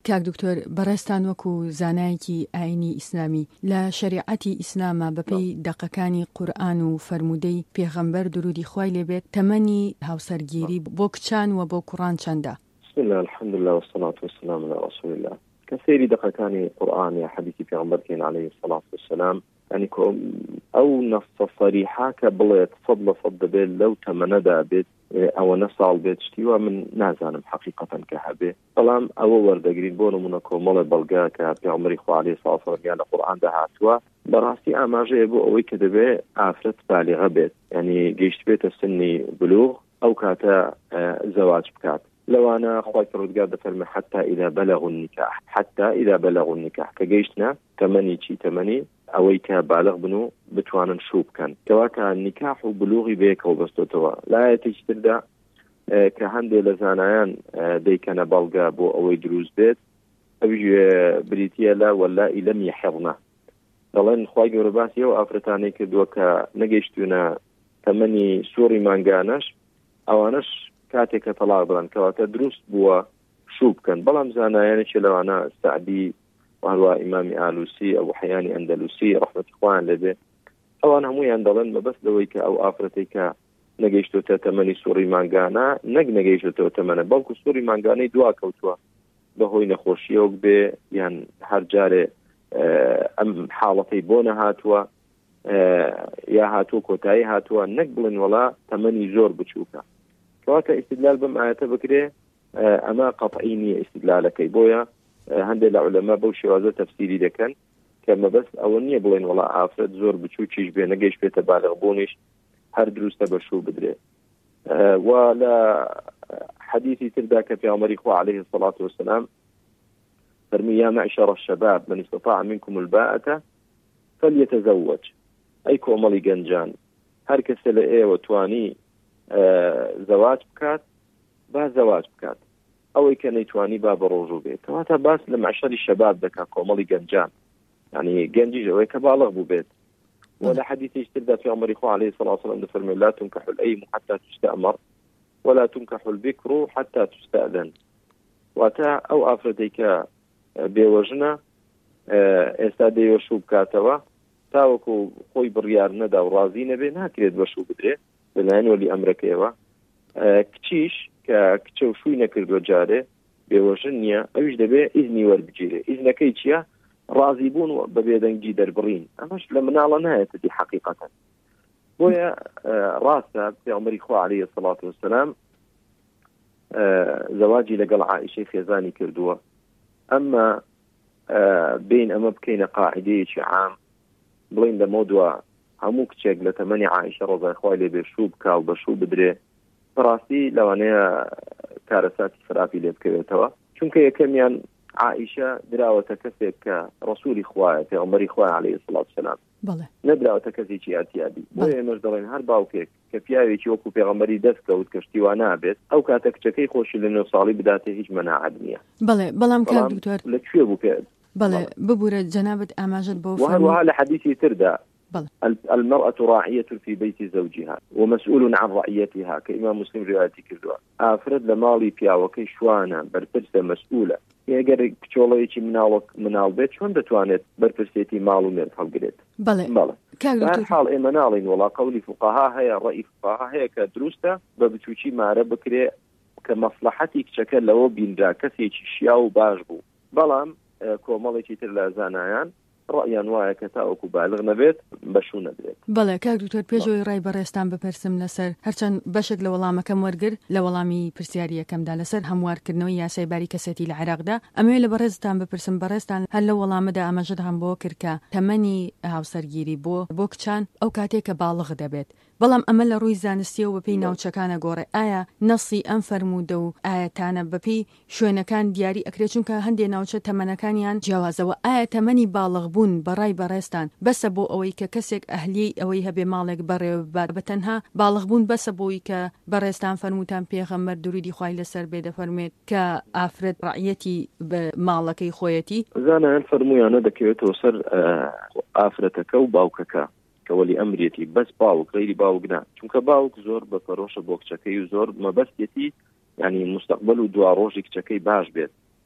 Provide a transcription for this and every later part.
کاک دکتۆر بەڕێستان وەکو زانایەکی ئاینی ئیسلامی لە شەریعەتی ئیسلامە بەپێی دەقەکانی قورئان و فەرموودەی پێغەمبەر درودی خوای لێبێت تەمەنی هاوسەرگیری بۆ کچان و بۆ کوڕان چەندە؟ بسم الله الحمد لله والصلاة والسلام على رسول الله. كثير دقيقاني قرآن يا حديثي في عمرتين عليه الصلاة والسلام يعني أو نص صريحة كبلت فضل بيت لو تمندا بيت أو نصال بيت اشتيوا من نازانم حقيقة كهبه طالما أو ورد قريب بونو منكو مال بلغا كفي عمري خو عليه الصلاة والسلام قال القرآن ده هاتوا براسي أماجي أبو أوي كدبه عفرت بالغة بيت يعني جيشت بيت السني بلوغ أو كاتا زواج بكات لو أنا أخوي فرد قاعد فرمي حتى إذا بلغوا النكاح كجيشنا تمني أويك بالغ بنو بتوانا نشوب كان كواكا النكاح وبلوغي بيك وبستوتوا لا يتجتر كهندي لزانيان دي كان بالغا بو أوي دروز بيت أبيج بريتيا لا ولا لم يحضنا طالما أخوي رباسي وأفريقيا كدوكا نجيشتونا تمني سوري مانجانش أوانش كاتك طلاق بلان كواتا دروس بوا شوب كان بلام زانيان لو أنا استعدي وهو إمامي آلوسي أو حياني أندلسي رحمة إخوان لبه أو أنا هموي أندلن ما بس دويك أو آفرتيك نجيشتو تتمني سوري مانغانا نجيشتو تتمني بلكو سوري مانغاني دوا كوتوا بهوي نخوشيوك به يعني هر جاري أم حالتي بونا هاتوا يا هاتو كوتاي هاتوا نقبلن ولا تمني زور بتشوكا كواتا استدلال بمآيات بكري أما قطعيني استدلالك بويا هەندێک لە علەما بەو شێوازە تەفسیری دەکەن کە مەبەست ئەوە نییە بڵێن وڵا ئافرەت زۆر بچوو چیش بێ نەگەیش بێتە بالغ بوونیش هەر دروستە بەشوو بدرێت و لە حەدیثی تردا کە پێغەمبەری خوا عليه الصلاة والسلام فەرمی یا معشر الشباب من استطاع منكم الباءة فليتزوج ئەی کۆمەڵی گەنجان هەر کەسە لە ئێوە توانی زەواج بکات با زەواج بکات أو كان يتواني باب الرجوع بيت كواتا باس لمعشر الشباب دكا كومالي جنجان يعني جنجي جوي كبالغ بو ولا حديث يشتد في عمر إخوة عليه الصلاة والسلام فرمي لا تنكح الأيم حتى تستأمر ولا تنكح البكر حتى تستأذن واتا أو أفرديك بيوجنا استادي وشوب كاتوا تاوكو خوي بريار ندا ورازين بين هكذا بشوب بدري بالعين ولي أمرك إيوا كتيش كتشو شوي نكردو جاري بيوجنيا أوش دبي إذني وربجيري إذن كيتشيا راضيبون ببيدن جيدر برين أماش لما نعلن هاي تدي حقيقة ويا راسة في عمر إخوة عليه الصلاة والسلام زواجي لقل عائشة خيزاني كردوا أما بين أما بكين قاعدة عام بلين دا مودوا هموك تشيق لتمني عائشة رضا إخوة اللي بشوب كاو بشوب بدري فراسي لو أنا كارثات فرابي لبكيتوا چونك يكميان عائشة دراوة كسب كرسول إخوة في عمر إخوة عليه الصلاة والسلام ندراوة كسي شيء أتيادي بوي مجدرين هر باوكيك كفياوي چوكو في عمري دسك وتكشتي وانابت أو كاتك چكي خوش لأنه صالي بداته هيج منع عدنية بلام كان دكتور لكشوه بوكيد ببورة جنابة أماجد بوفر وهذا حديثي تردى المرأة راعية في بيت زوجها ومسؤول عن رعيتها كإمام مسلم روايتي كردوا أفرد لمالي فيها وكي شوانا برپرسة مسؤولة يقرر كتوليكي منال بيت شوان دتوانت برپرسيتي مالو مير فالقريت بله حال إيمانالين ولا قولي فقهاء هي رأي فقهاء هي كدروسة ببتوشي معرب بكري كمصلحتي كشكل لو بينجا كسي شياو باجبو بلام كوماليكي ترلا زانايان رأيان وایە کە تاوەکو بالغ نەبێت بەشوو نەدرێت. بەڵێ کاک دکتۆر پێشەوەی ڕای بەڕێستان بپرسم لەسەر هەرچەند بەشێک لە وەڵامەکەم وەرگر لە وەڵامی پرسیاریەکەمدا لەسەر هەموارکردنەوەی یاسای باری کەسێتی لە عێراقدا ئەمەوێ لە بەڕێزتان بپرسم بەڕێستان هەر لە وەڵامەدا ئەمەژت هەم بۆ کرد کە تەمەنی هاوسەرگیری بۆ کچان ئەو کاتێک کە باڵغ دەبێت بەڵام ئەمە لە ڕووی زانستیەوە بەپێی ناوچەکانە گۆڕێ ئایا نەسی ئەم فەرموودە و ئاەتانە بەپێی شوێنەکان دیاری ئەکرێت چونکە هەندێک ناوچە تەمەنەکانیان جیاوازەوە ئایا تەمەنی باڵغ بوون بەڕای بەڕێستان بەسە بۆ ئەوەی کە کەسێک ئەهلیەی ئەوەی هەبێ ماڵێک بەڕێوە ببات بەتەنها باڵغ بوون بەسە بۆی کە بەڕێستان فەرمووتان پێغەمبەر درودی خوای لەسەر بێ دەفەرمێت کە ئافرەت ڕعیەتی بە ماڵەکەی خۆیەتی زانایان فەرموویانە دەکەوێتەوە سەر ئافرەتەکە و باوکەکە كولي أمريتي بس باوك غيري باوكنا چونك باوك زور بفروش بوك چكي زور ما بس يتي يعني مستقبل دوا روجي چكي باش بيت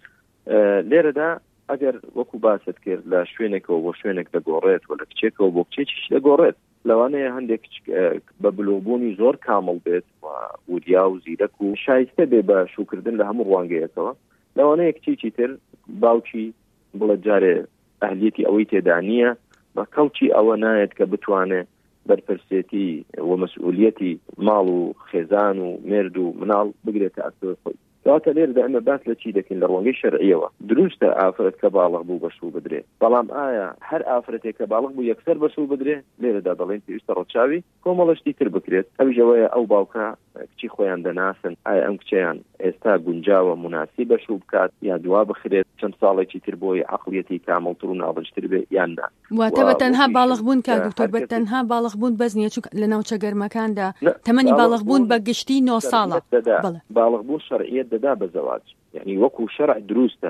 لێرەدا ئەگەر وەکو باست کرد لە شوێنێکەوە بۆ شوێنێک دەگۆڕێت و لە کچێکەوە بۆ کچێکیش دەگۆڕێت لەوانەیە هەندێک بە بلۆبوونی زۆر کامل بێت و وریا و زیرەک و شایستە بێ بە شوکردن لە هەموو ڕوانگەیەکەوە لەوانەیە کچێکی تر باوکی بڵێت جارێ ئەهلیەتی ئەوەی تێدا نییە بە کەڵکی ئەوە نایەت کە بتوانێت بەرپرسێتی و مەسئولیەتی ماڵ و خێزان و مێرد و مناڵ بگرێتە ئەستۆی خۆی کەواتە لێرەدا ئەمە باس لە چی دەکەین لە ڕوانگەی شەرعیەوە دروستە ئافرەت کە باڵغ بوو بەشوو بدرێ بەڵام ئایا هەر ئافرەتێک کە باڵغ بوو یەکسەر بەشوو بدرێ لێرەدا دەڵێن پێویستە ڕەچاوی کۆمەڵەشتی تر بکرێت ئەوژەوەیە ئەو باوکە کچی خۆیان دەناسن ئایا ئەم کچیان ئێستا گونجاوە مناسی بەشوو بکات یا دوا بخرێت چەند ساڵێکی تر بۆی عەقڵیەتی کامڵتر و ناڵجتر بێ یان نا واتە بە تەنها باڵغ بوون کە دکتۆر بە تەنها باڵغ بوون بەس نییە چونکە لە ناوچە گەرمەکاندا تەمەنی باڵغ بوون بە گشتی 9 ساڵە باڵغ بوون شەرعیەت دەدا بە زەواج يعني وەکو شەرع دروستە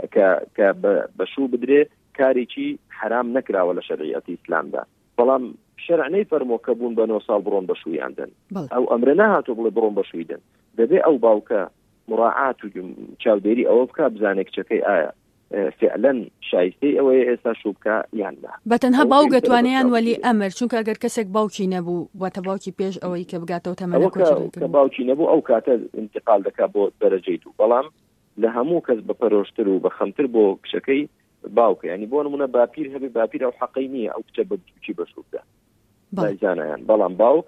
کە بەشوو بدرێ کارێکی حرام نەکراوە لە شەریعەتی ئیسلامدا بەڵام شەرع نەیفەرمۆ کە بوون بە 9 ساڵ بڕۆن بەشوویاندن ئەو ئەمرە نەهاتوو بڵێ بڕۆن بەشوویدن دەبێ ئەو باوکە مراعات و چاودێری ئەوە بکە بزانێ کچەکەی ئایا فعلا شایستەی ئەوەیە ئێستا شوو بکە یان نا بەتەنها باوک دەتوانیان وەلی ئەمر چونکە ئەگەر کەسێک باوکی نەبوو واتە باوکی پێش ئەوەی کە بگاتەوە تەمەنە کە باوکی نەبوو ئەو کاتە انتقال دەکات بۆ دەرەجەی دوو بەڵام لە هەموو کەس بە پەرۆشتر و بە خەمتر بۆ کچەکەی باوکە ینی بۆ نمونە باپیر هەبێ باپیر ئەو حەقەی نییە ئەو کچە بچی بەشوودا بایزانیان بەڵام باوک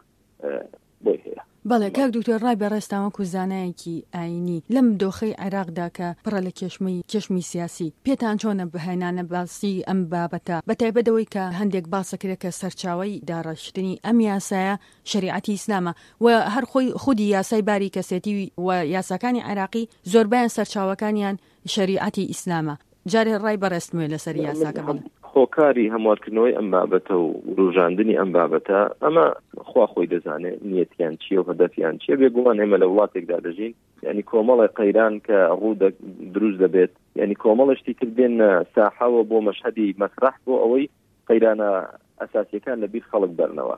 بۆی هەیە بەڵێ کاک دکتۆر ڕای بەڕێستاوەکو زانایەکی ئاینی لەم دۆخەی عێراقدا کە پڕە لە کێشمی سیاسی پێتان چۆنە بهێنانە باسی ئەم بابەتە بەتایبەتەوەی کە هەندێک باسەکرێت کە سەرچاوی داڕشتنی ئەم یاسایە شریعەتی ئیسلامە و هەر خۆی خودی یاسای باری کەسێتی و یاساکانی عێراقی زۆربیان سەرچاوەکانیان شریعەتی ئیسلامە جارێ ڕای بەڕێستمێ لەسەر یاساکە بڵێ خۆکاری هەموارکردنەوەی ئەم بابەتە و ڕوژاندنی ئەم بابەتە ئەمە خوا خۆی دەزانێت نیەتیان چیە و هەدەفیان چیە بێگومان ئێمە لە وڵاتێکدا دەژین یعنی کۆمەڵی قەیران کە ڕوو دروست دەبێت یعنی کۆمەڵشتی تر بێن ساحەوە بۆ مەشهەدی مەسرح بۆ ئەوەی قەیرانە ئەساسیەکان لەبیر خەڵک بەرنەوە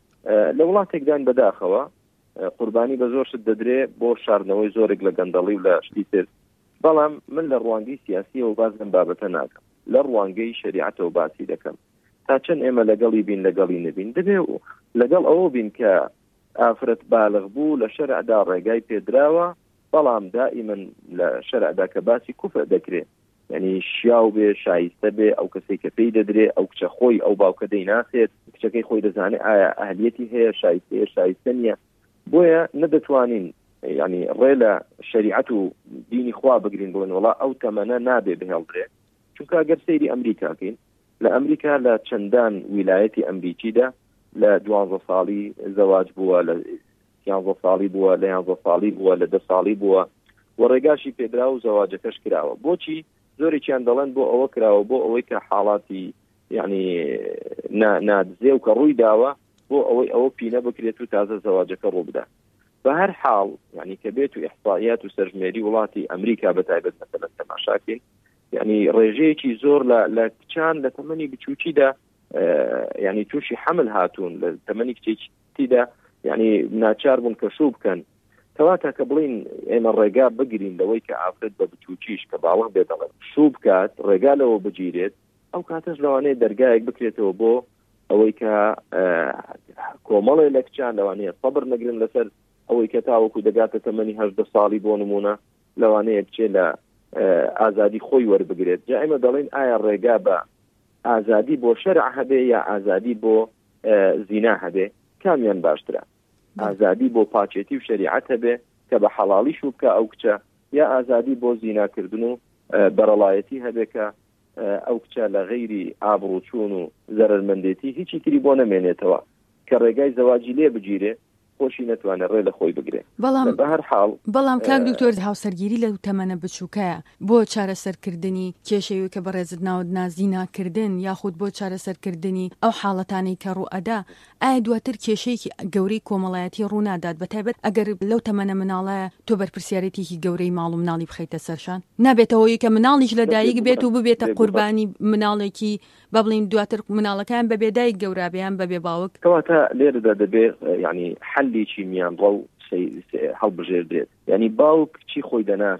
لە وڵاتێکدان بەداخەوە قوربانی بە زۆر شت دەدرێ بۆ شاردنەوەی زۆرێک لە گەندەڵی و لە شتی تر بەڵام من لە ڕوانگەی سیاسیەوە باز لەم بابەتە ناکەم لە ڕوانگەی شریعەتەوە باسی دەکەم تا چەند ئێمە لەگەڵی بین لەگەڵی نبین دەبێ لەگەڵ ئەوە بین کە ئافرەت بالغ بوو لە شەرعدا ڕێگای پێدراوە بەڵام دائیمەن لە شەرعدا کە باسی کوفر دەکرێت یعنی شیاو بێ شایستە بێ ئەو کەسێک کە پێی دەدرێ ئەو کچە خۆی ئەو باوکە دەیناسێت کچەکەی خۆی دەزانێت ئایا ئەهلیەتی هەیە شایستە نییە بۆیە نەدەتوانین یعنی ڕێ لە شریعەت و دینی خوا بگرین بڵێن وڵا ئەو تەمەنە نابێ بهێڵدرێ چونکە ئەگەر سەیری ئەمریکاکەین لە ئەمریکا لە چەندان ویلایەتی ئەمریکیدا لە 12 ساڵی زەواج بووە لە 11 ساڵی بووە لە 11 ساڵی بووە لە 10 ساڵی بووە و ڕێگاشی پێدرا و زەواجەکەش کراوە بۆچی زۆرێکیان دەڵێن بۆ ئەوە کراوە بۆ ئەوەی کە حاڵاتی یعنی نادزێ و کە ڕووی داوە بۆ ئەوەی ئەوە پینە بکرێت و تازە زەواجەکە ڕوو بدات بە هەر حاڵ یعنی کە بێت و ئیحصائیات و سەرژمێری وڵاتی ئەمریکا بەتایبەت مەسەلەن تەماشاکەین یعنی ڕێژەیەکی زۆر لە کچان لە تەمەنی بچووکیدا یعنی تووشی حمل هاتوون لە تەمەنی کچێکیدا یعنی ناچار بوون کە شوو بکەن کەواتە کە بڵین ئێمە ڕێگا بگرین لەوەی کە ئافرەت بە بچووکیش کە باوەڕ بێ دەڵێن شوو بکات ڕێگا لەوە بگیرێت ئەو کاتەش لەوانەیە دەرگایەک بکرێتەوە بۆ ئەوەی کە کۆمەڵێ لە کچان لەوانەیە سەبر نەگرن لەسەر ئەوەی کە تاوەکو دەگاتە تەمەنی 18 ساڵی بۆ نمونە لەوانەیە بچێت لە ئازادی خۆی وەربگرێت جا ئێمە دەڵێن ئایا ڕێگا بە ئازادی بۆ شەرع هەبێ یا ئازادی بۆ زینا هەبێ کامیان باشترە ئازادی بۆ پاچێتی و شریعەت هەبێ کە بە حەڵاڵی شوو بکە ئەو کچە یا ئازادی بۆ زیناکردن و بەرەڵایەتی هەبێ کە ئەو کچە لە غەیری ئابڕوچوون و زەرمەندێتی هیچی تری بۆ نەمێنێتەوە کە ڕێگای زەواجی لێ بگیرێ خۆشی نەتوانێت ڕێ لە خۆی بگرێ بە هەر حاڵ بەڵام کاک دکتۆر هاوسەرگیری لە تەمەنە بچووکەیە بۆ چارەسەرکردنی کێشەوەی کە بەڕێزت ناوت نازیناکردن یاخود بۆ چارەسەرکردنی ئەو حاڵەتانەی کە ڕوئەدا ئایا دواتر کێشەیەکی گەورەی کۆمەڵایەتی ڕوونادات بەتایبەت ئەگەر لەو تەمەنە مناڵایە تۆ بەرپرسیارەتێکی گەورەی ماڵ و مناڵی بخەیتە سەرشان نابێتەوەی کە مناڵیش لە دایک بێت و ببێتە قوربانی مناڵێکی با بڵین دواتر مناڵەکان بەبێ دایک گەورابیان بەبێ باوک کەواتە لێرەدا دەبێت ینی حەلیکی میان ڕەو هەڵبژێردرێت ینی باوک چی خۆی دەناسێت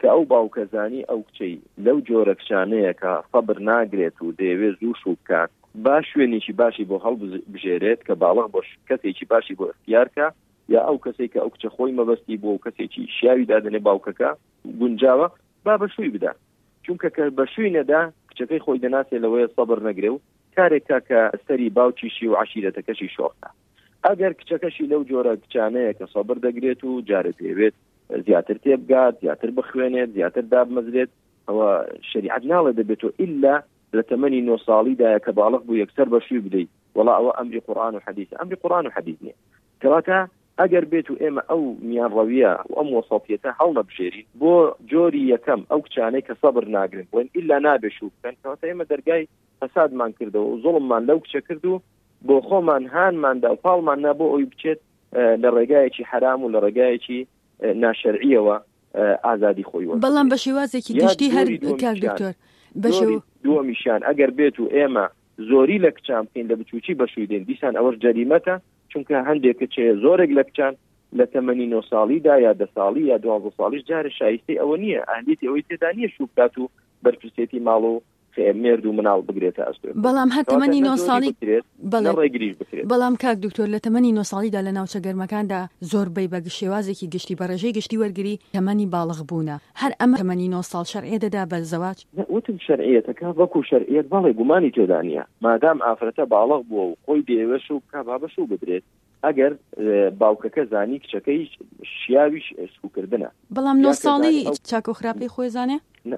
کە ئەو باوکەزانی ئەو کچەی لەو جۆرە کشانەیە کە سەبر ناگرێت و دەیەوێت زوو شوو بکات با شوێنێکی باشی بۆ هەڵبژێرێت کە باڵغ بۆ کەسێکی باشی بۆ اختیارکە یا ئەو کەسێک کە ئەو کچە خۆی مەبەستی بۆ کەسێکی شیاوی دادنێ باوکەکە گونجاوە با بەشووی بدە چونکە کە بەشووی نەدا کچەکەی خۆی دەناسێ لەوەیە سەبر نەگرێ و کارێکە کە سەری باوکیشی و عشیرەتەکەشی شۆختا ئەگەر کچەکەشی لەو جۆرە کچانەیە کە سەبر دەگرێت و جارە پێوێت زیاتر تێبگات زیاتر بخوێنێت زیاتر دابمەزرێت ئەوە شریعەت ناڵێ دەبێتەوە ئللا لە تەمەنی 9 ساڵیدایە کە باڵغ بوو یەکسەر بەشووی بدەیت وەڵا ئەوە ئەمری قورئان و حەدیث ئەمری قورئان و حەدیث نییە کەواتە ئەگەر بێت و ئێمە ئەو میانڕەویە و ئەم وەسەڵتیەتە هەڵنەبژێرین بۆ جۆری یەکەم ئەو کچانەی کە سەبر ناگرن وین ئللا نابێ شوو بکەن کەواتە ئێمە دەرگای فەسادمان کردەوە و زوڵممان لەو کچە کرد و بۆ خۆمان هانماندا و پاڵمان نابۆ ئەوی بچێت لە ڕێگایەکی حرام و لە ڕێگایەکی ناشەرعیەوە ئازادی خۆی وە بەڵام بە شێوازێکی گشتی هەر کاک دکتۆر دووەمیشان ئەگەر بێت و ئێمە زۆری لە کچان بکەین لە بچوکی بەشووی دێن دیسان ئەوەش جەریمەتە چونکە هەندێک کچەیە زۆرێک لە کچان لە تەمەنی 9 ساڵیدا یا 10 ساڵی یا 12 ساڵیش جارە شایستەی ئەوە نییە ئەهلیەتی ئەوەی تێدا نییە شوو بکات و بەرپرسێتی ماڵ و مێرد و مناڵ بگرێتە ئەستێ بەڵام هەر تەمەنی 9 ساڵی ڕێگریش بکرێت بەڵام کاک دکتۆر لە تەمەنی 9 ساڵیدا لە ناوچە گەرمەکاندا زۆربەی بە شێوازێکی گشتی بە ڕێژەی گشتی وەرگری تەمەنی باڵغ بوونە هەر ئەمە تەمەنی 9 ساڵ شەرعیە دەدا بە زەواج وتم شەرعیەتەکە وەکو شەرعیەت بەڵێ گومانی تێدا نییە مادام ئافرەتە باڵغ بووە و خۆی دەیەوێ شوو بکە با بەشوو بدرێت ئەگەر باوکەکە زانی کچەکەی شیاویش سوکردنە بەڵام 9 ساڵی چاکۆ خراپەی خۆی زانێ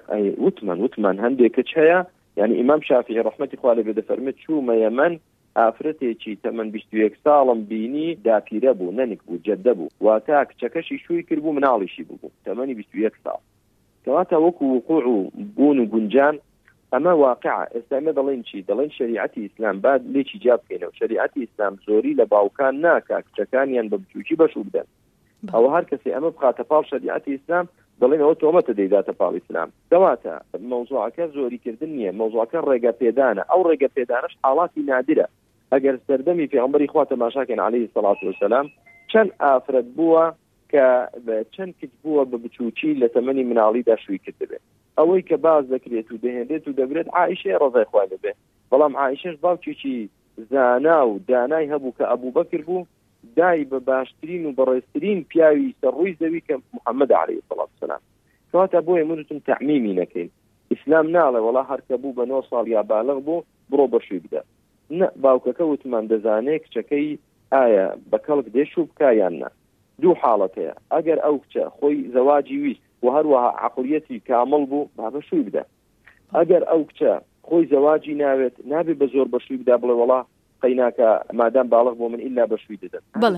وتمان هەندێک کچ هەیە يعني إمام شافعي رحمة الله عليه دەفەرمێت چوومە یەمەن ئافرەتێکی تەمەن 21 ساڵم بینی داپیرە بوو نەنک بوو جەددە بوو واتا کچەکەشی شووی کرد بوو مناڵیشی بوو تەمەنی 21 ساڵ کەواتە وەکو وقوع و بوون و گونجان ئەمە واقعە ئێستا ئێمە دەڵێن چی دەڵێن شریعەتی ئیسلام بعد لێکی جا بکەینەوە شریعەتی ئیسلام زۆری لە باوکان ناکا کچەکانیان بە بچووکی بەشوو بدەن ئەوە هەر کەسێ ئەمە بخاتە پاڵ شریعەتی ئیسلام دەڵێن ئەوە تۆمەتە دەیداتە پاڵ ئیسلام کەواتە مەوزوعەکە زۆریکردن نییە مەوزوعەکە ڕێگە پێدانە ئەو ڕێگە پێدانش حاڵاتی نادرە ئەگەر سەردەمی پێغەمبەری خوا تەماشاکەن عەلەیهی سەڵات وەسەلام چەند ئافرەت بووە کە چەند کچ بووە بە بچووکی لە تەمەنی مناڵیدا شووی کردبێت ئەوەی کە باز دەکرێت و دەهێنرێت و دەبرێت عائیشە ڕەضای خوا لەبێ بەڵام عائیشەش باوکێکی زانا و دانای هەبوو کە ئەبوو بەکر بوو دای بە باشترین و بەڕێزترین پیاوی سەرڕووی زەوی کە محەممەد عەلەیهی سەڵات وسەلام کەواتە بۆیە منتم تەعمیمی نەکەین ئیسلام ناڵێ وەڵا هەر کە بوو بە 9 ساڵ یا بالغ بوو بڕۆ بەشووی بدە نە باوکەکە وتمان دەزانێت کچەکەی ئایا بە کەڵک دێشوو بکە یان نا دوو حاڵەت هەیە ئەگەر ئەو کچە خۆی زەواجی ویست و هەروەها عەقڵیەتی کامڵ بوو با بەشووی بدە ئەگەر ئەو کچە خۆی زەواجی ناوێت نابێت بە زۆر بەشووی بدا بڵێ وەڵا قەیناکە مادام باڵغ بۆ من ئیلا بەشووی دەدەن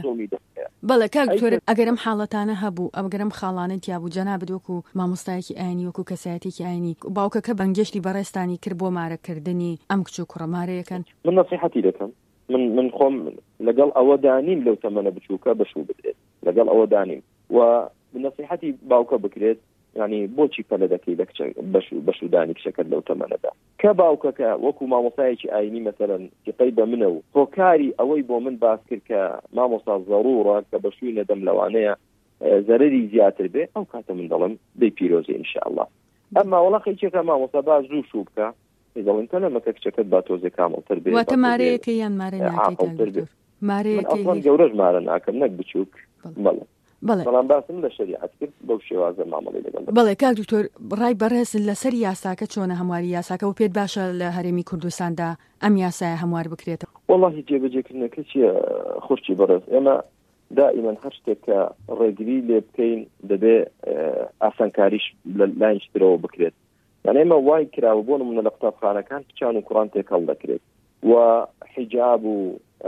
بەڵێ کاک دکتۆر ئەگەرم حاڵەتانە هەبوو ئەگەرم خاڵانت یابوو جەنابەت وەکو مامۆستایەکی ئاینی وەکو کەسایەتێکی ئاینی باوکەکە بەنگەشتی بەڕێستانی کرد بۆ مارەکردنی ئەم کچ و کوڕەمارەیەکەن من نەسیحەتی دەکەم من خۆم لەگەڵ ئەوە دانیم لەو تەمەنە بچووکە بەشوو بدرێت لەگەڵ ئەوە دانیم و نەسیحەتی باوکە بکرێت يعني بۆچی پەلە دەکەی لە بەشودانی کشەکەت لەو تەمەنەدا کە باوکەکە وەکو مامۆستایەکی ئاینی مەسەلەن قەی بە منە و هۆکاری ئەوەی بۆ من باس کرد کە مامۆستا زەڕوڕە کە بەشووی نەدەم لەوانەیە زەرەری زیاتر بێ ئەو کاتە من دەڵم دەی پیرۆزی ئینشاءالله ئەمما وەڵا خەیچێکە مامۆستا باز زوو شوو بکە دەڵێن تەنە مەکە کچەکەت با تۆزێ کامڵتر بێ واتە مارەیەکە یان مارە ناکەیت مارەیەکە گەورەش مارە ناکەم نەک بچووک بەڵێ بەڵام باسم لە شریعەت کرد بەو شێوازە مامەڵەی لەگەڵ بەڵێ کاک دکتۆر ڕای بەڕێز لەسەر یاساکە چۆنە هەمواری یاساکە و پێت باشە لە هەرێمی کوردستاندا ئەم یاسایە هەموار بکرێتەوە وەڵاهی جێبەجێکردنەکە چییە خوشتی بەڕێز ئێمە دائما هەر شتێک کە ڕێگری لێ بکەین دەبێ ئاسانکاریش لای شترەوە بکرێت یعنی ئێمە وای کراوە بۆ نمونە لە قوتابخانەکان کچان و کوڕان تێکەڵ دەکرێت و حیجاب و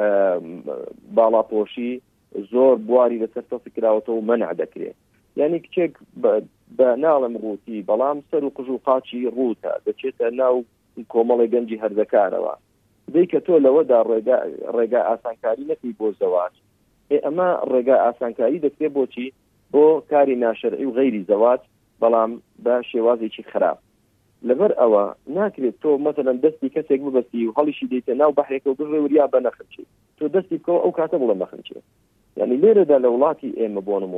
باڵاپۆشی زۆر بواری لەسەر تەسی کراوەتەوە و مەنع دەکرێت یعنی کچێک بە ناڵم ڕووتی بەڵام سەر و قژ و قاچی ڕووتە دەچێتە ناو کۆمەڵی گەنجی هەردەکارەوە دەی کە تۆ لەوەدا ڕێگا ئاسانکاری نەکەی بۆ زەواج ئەمە ڕێگا ئاسانکاری دەکرێت بۆچی بۆ کاری ناشەرعی و غەیری زەواج بەڵام بە شێوازێکی خراپ لەبەر ئەوە ناکرێت تۆ مەسەلەن دەستی کەسێک ببەستی و هەڵیشی دەیتە ناو بەحرێکە و بڕێ وریا بە نەخنچێت تۆ دەستی بکەوە ئەو کاتە بڵێ نەخنچێت یعنی لێرەدا لە وڵاتی ئێمە بۆ نمونە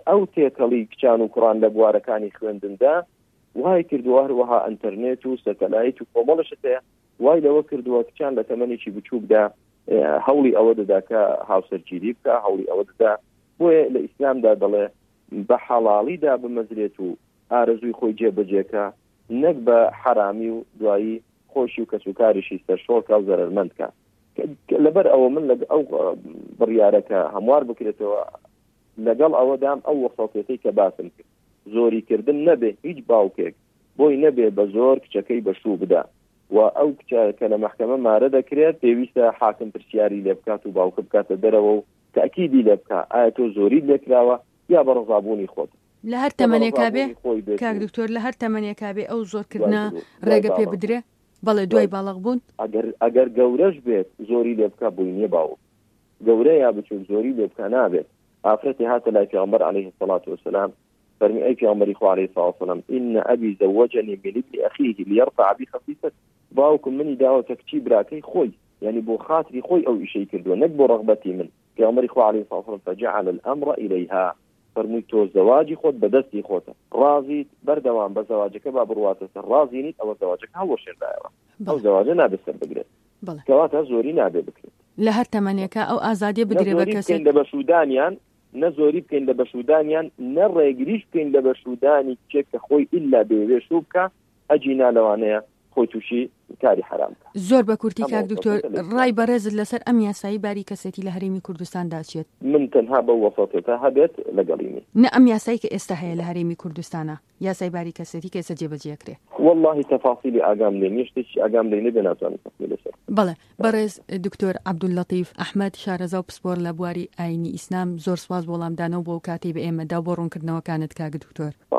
ئەو تێکەڵی کچان و کوڕان لە بوارەکانی خوێندندا وای کردووە هەروەها ئەنتەرنێت و سەتەلایت و کۆمەڵشت هەیە وای لەوە کردووە کچان لە تەمەنێکی بچووکدا هەوڵی ئەوە دەدا کە هاوسەرگیری بکە هەوڵی ئەوە دەدا بۆیە لە ئیسلامدا دەڵێ بە حەڵاڵیدا بمەزرێت و ئارەزووی خۆی جێبەجێکە نەک بە حەرامی و دوایی خۆشی و کەسوکاریشی سەرشۆکە و زەرمەندکە لەبەر ئەوە من لە ئەو بڕیارەکە هەموار بکرێتەوە لەگەڵ ئەوەدام ئەو وەسەڵێتی کە باسم کرد زۆریکردن نەبێ هیچ باوکێک بۆی نەبێ بە زۆر کچەکەی بەشوو بدا و ئەو کە لە مەحکەمە مارە دەکرێت پێویستە حاکم پرسیاری لێ بکات و باوکە بکاتە دەرەوە و تاکیدی لێ بکە ئایا تۆ زۆری لێکراوە یا بە ڕزابوونی خۆت لە هەر تەمەنێکا بێ کاک دکتۆر لە هەر تەمەنێکا بێ ئەو زۆرکردنە ڕێگە پێ بدرێ بەڵێ دوای باڵغ بوون ئەگەر گەورەش بێت زۆری لێ بکە بووی نییە باوک گەورە یا بچوک زۆری لێ بکە نابێت ئافرەتی هاتە لای پێغەمبەر عەلەیهی الصەلاة والسلام فرمي أي پیامبری خو علیه الصلاة والسلام إن أبي زوجني من ابن أخيه ليرفع بي خفيفة باوكم مني داوة تكتي براكي خوي يعني بو خاطري خوي أو إشي كردو نكبو رغبتي من پیامبری خو علیه الصلاة والسلام فجعل الأمر إليها فرمي تو زواجي خود بدستي خوته راضي بردوان بزواجك باب رواتة راضي نيت أو زواجك هو شر دائرة أو زواجنا بسر بقريت كواتا زوري نابي بكريت لهر تمانيكا أو آزادية بدري بكسي لبشودانيان نزۆری بکەین لە بەشودانیان نەڕێگریش بکەین لە بەشودانی کچێک کە خۆی ئللا بێوێ شوو بکە ئەجینا لەوانەیە خۆی تووشی کاری حرام بکە. زۆر بە کورتی کاک دکتۆر ڕای بەڕێزت لەسەر ئەم یاسایی باری کەسێتی لە هەرێمی کوردستان داچێت من تەنها بە وەسەڵێتە هەبێت لەگەڵینی نە ئەم یاسایی کە ئێستا هەیە لە هەرێمی کوردستانە یاسای باری کەسێتی کە ئێستا جێبەجێکرێ والله تەفاصیلی ئاگام لێ نییە شتێکی ئاگام لێ نەبێ ناتوانم تەفصیل لەسەر بەڵێ بەڕێز دکتۆر عەبدوللەتیف ئەحمەد شارەزا و پسپۆر لە بواری ئاینی ئیسلام زۆر سواز بۆ وەڵامدانەوە بۆ کاتی بە ئێمەدا بۆ ڕوونکردنەوەکانت کاک دکتۆر.